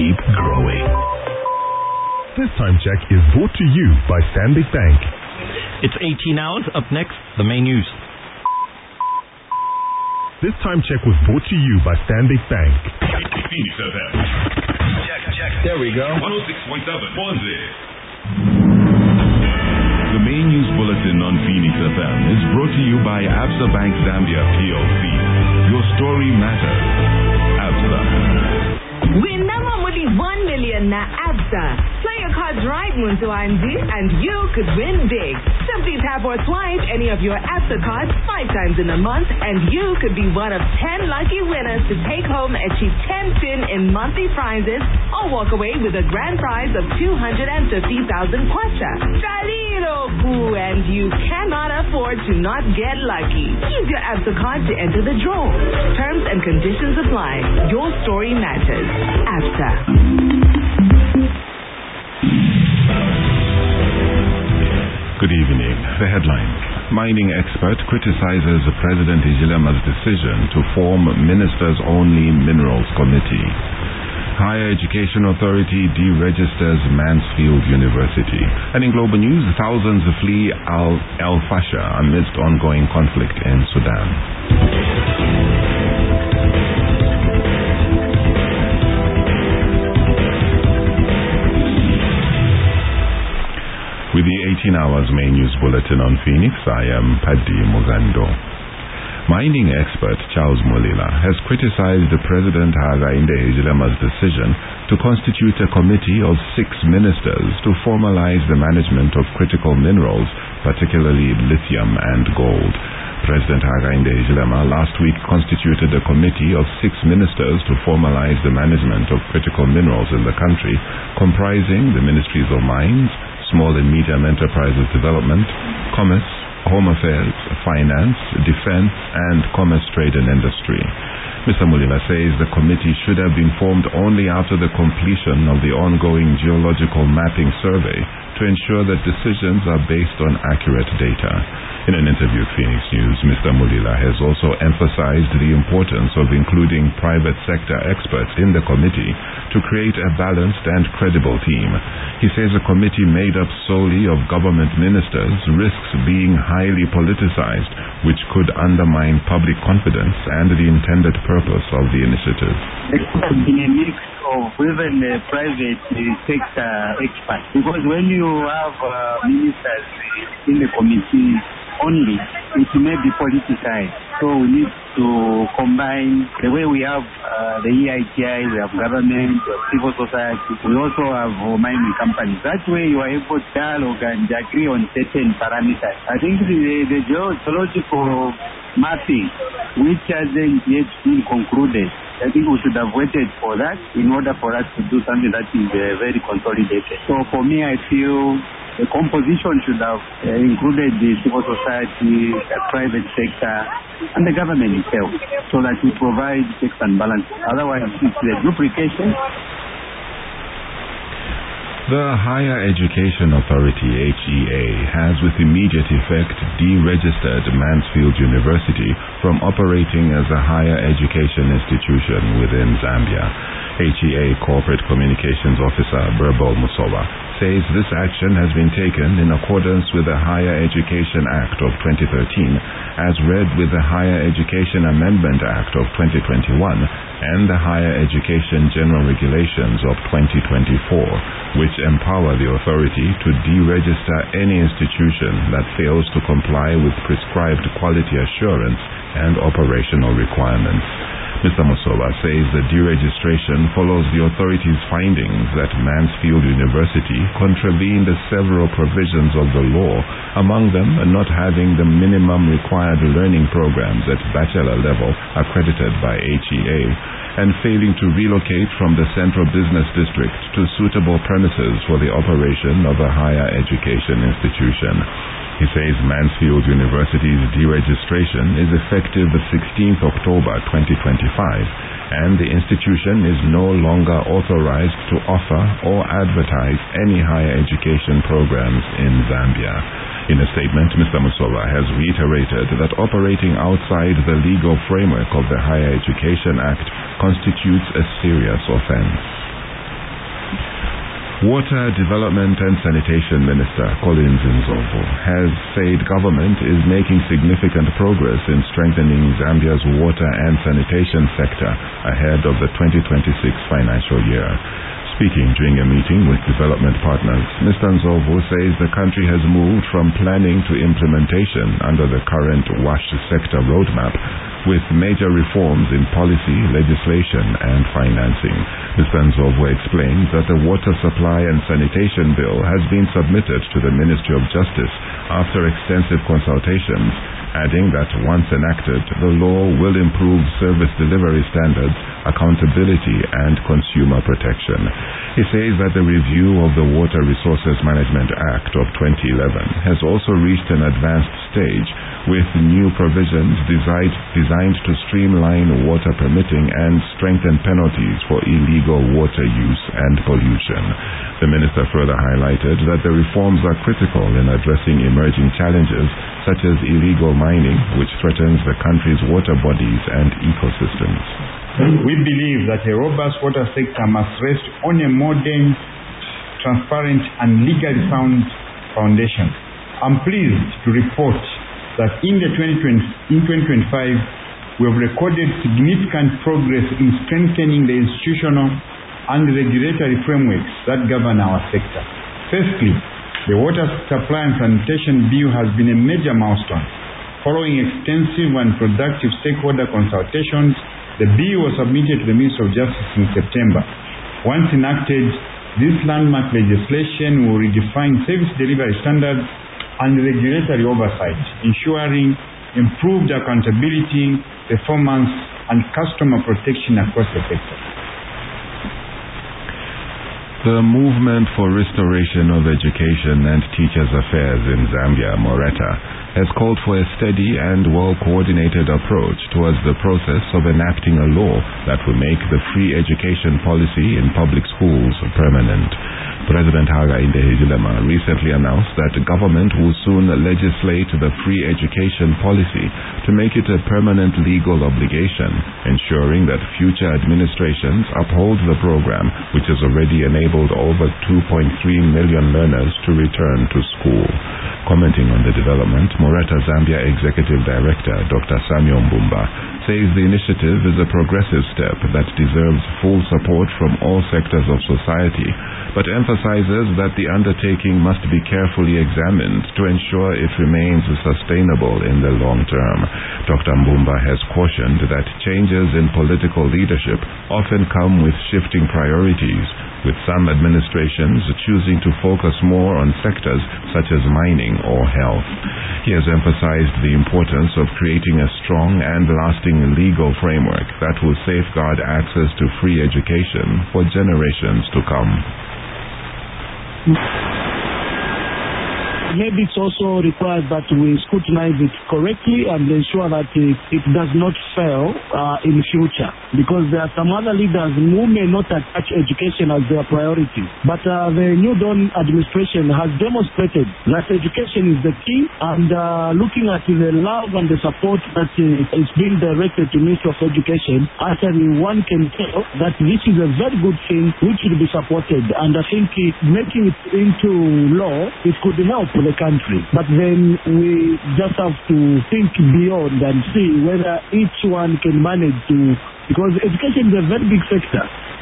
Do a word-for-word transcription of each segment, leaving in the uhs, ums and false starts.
keep growing. This time check is brought to you by Stanbic Bank. It's eighteen hours. Up next, the main news. This time check was brought to you by Stanbic Bank. Phoenix F M. Check, check. There we go. one oh six point seven. Pause it. The main news bulletin on Phoenix F M is brought to you by Absa Bank Zambia P L C. Your story matters. Absa. Win number one million na Absa. Play your cards right, Muntu I M D, and you could win big. Simply tap or swipe any of your Absa cards five times in a month, and you could be one of ten lucky winners to take home a cheap ten pin in monthly prizes or walk away with a grand prize of two hundred fifty thousand kwacha. Jaliroku, and you cannot afford to not get lucky. Use your Absa card to enter the draw. Terms and conditions apply. Your story matters. Absa. Good evening. The headlines. Mining expert criticizes President Hichilema's decision to form Ministers-Only Minerals Committee. Higher Education Authority deregisters Mansfield University. And in global news, thousands flee Al, Al Fasher amidst ongoing conflict in Sudan. With the eighteen hours main news bulletin on Phoenix, I am Paddy Mugando. Mining expert Charles Mulila has criticized the President Hakainde Hichilema's decision to constitute a committee of six ministers to formalize the management of critical minerals, particularly lithium and gold. President Hakainde Hichilema last week constituted a committee of six ministers to formalize the management of critical minerals in the country, comprising the Ministries of Mines, Small and Medium Enterprises Development, Commerce, Home Affairs, Finance, Defense, and Commerce, Trade and Industry. Mister Mulila says the committee should have been formed only after the completion of the ongoing geological mapping survey to ensure that decisions are based on accurate data. In an interview with Phoenix News, Mister Mulila has also emphasized the importance of including private sector experts in the committee to create a balanced and credible team. He says a committee made up solely of government ministers risks being highly politicized, which could undermine public confidence and the intended purpose of the initiative. It could have been a mix of even uh, private uh, sector experts, because when you have uh, ministers in the committee only, it may be politicized. So we need to combine the way we have uh, the E I T I, we have government, we have civil society, we also have uh, mining companies. That way you are able to dialogue and agree on certain parameters. I think the, the geological mapping, which hasn't yet been concluded, I think we should have waited for that in order for us to do something that is uh, very consolidated. So for me, I feel the composition should have uh, included the civil society, the private sector, and the government itself, so that we provide checks and balances. Otherwise, it's a duplication. The Higher Education Authority, H E A, has with immediate effect deregistered Mansfield University from operating as a higher education institution within Zambia. H E A Corporate Communications Officer Birbal Musowa says this action has been taken in accordance with the Higher Education Act of twenty thirteen, as read with the Higher Education Amendment Act of twenty twenty-one and the Higher Education General Regulations of twenty twenty-four, which empower the authority to deregister any institution that fails to comply with prescribed quality assurance and operational requirements. Mister Musowa says the deregistration follows the authority's findings that Mansfield University contravened several provisions of the law, among them not having the minimum required learning programs at bachelor level accredited by H E A, and failing to relocate from the Central Business District to suitable premises for the operation of a higher education institution. He says Mansfield University's deregistration is effective the sixteenth of October twenty twenty-five, and the institution is no longer authorized to offer or advertise any higher education programs in Zambia. In a statement, Mister Musowa has reiterated that operating outside the legal framework of the Higher Education Act constitutes a serious offense. Water Development and Sanitation Minister Collins Nzovu has said government is making significant progress in strengthening Zambia's water and sanitation sector ahead of the twenty twenty-six financial year. Speaking during a meeting with development partners, Mister Nzovu says the country has moved from planning to implementation under the current WASH sector roadmap, with major reforms in policy, legislation and financing. Mister Nzovu explains that the Water Supply and Sanitation Bill has been submitted to the Ministry of Justice after extensive consultations, adding that once enacted, the law will improve service delivery standards, accountability and consumer protection. He says that the review of the Water Resources Management Act of twenty eleven has also reached an advanced stage, with new provisions designed, designed to streamline water permitting and strengthen penalties for illegal water use and pollution. The minister further highlighted that the reforms are critical in addressing emerging challenges such as illegal mining, which threatens the country's water bodies and ecosystems. We believe that a robust water sector must rest on a modern, transparent and legally sound foundation. I'm pleased to report that in the twenty twenty, in twenty twenty-five, we have recorded significant progress in strengthening the institutional and regulatory frameworks that govern our sector. Firstly, the Water Supply and Sanitation Bill has been a major milestone. Following extensive and productive stakeholder consultations, the bill was submitted to the Ministry of Justice in September. Once enacted, this landmark legislation will redefine service delivery standards and regulatory oversight, ensuring improved accountability, performance, and customer protection across the sector. The Movement for Restoration of Education and Teachers' Affairs in Zambia, MORETA, has called for a steady and well-coordinated approach towards the process of enacting a law that will make the free education policy in public schools permanent. President Hakainde Hichilema recently announced that the government will soon legislate the free education policy to make it a permanent legal obligation, ensuring that future administrations uphold the program, which has already enabled over two point three million learners to return to school. Commenting on the development, MORETA Zambia Executive Director Doctor Samuel Mbumba says the initiative is a progressive step that deserves full support from all sectors of society, but emphasizes that the undertaking must be carefully examined to ensure it remains sustainable in the long term. Doctor Mbumba has cautioned that changes in political leadership often come with shifting priorities, with some administrations choosing to focus more on sectors such as mining or health. He has emphasized the importance of creating a strong and lasting legal framework that will safeguard access to free education for generations to come. Maybe it's also required that we scrutinize it correctly and ensure that it, it does not fail uh, in future, because there are some other leaders who may not attach education as their priority. But uh, the New Dawn administration has demonstrated that education is the key, and uh, looking at the love and the support that uh, is being directed to Ministry of Education, actually one can tell that this is a very good thing which will be supported, and I think uh, making it into law, it could help the country. But then we just have to think beyond and see whether each one can manage to, because education is a very big sector.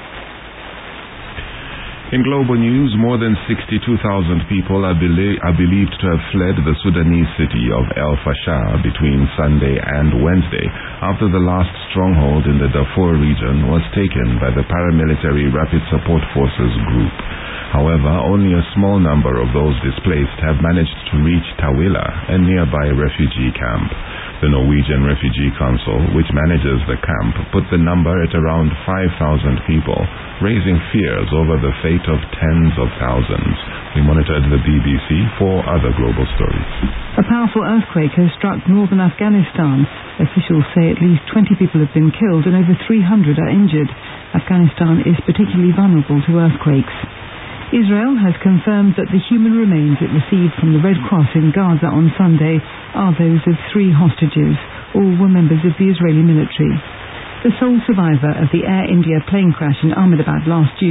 In global news, more than sixty-two thousand people are, belie- are believed to have fled the Sudanese city of El Fasher between Sunday and Wednesday after the last stronghold in the Darfur region was taken by the paramilitary Rapid Support Forces group. However, only a small number of those displaced have managed to reach Tawila, a nearby refugee camp. The Norwegian Refugee Council, which manages the camp, put the number at around five thousand people, raising fears over the fate of tens of thousands. We monitored the B B C for other global stories. A powerful earthquake has struck northern Afghanistan. Officials say at least twenty people have been killed and over three hundred are injured. Afghanistan is particularly vulnerable to earthquakes. Israel has confirmed that the human remains it received from the Red Cross in Gaza on Sunday are those of three hostages. All were members of the Israeli military. The sole survivor of the Air India plane crash in Ahmedabad last June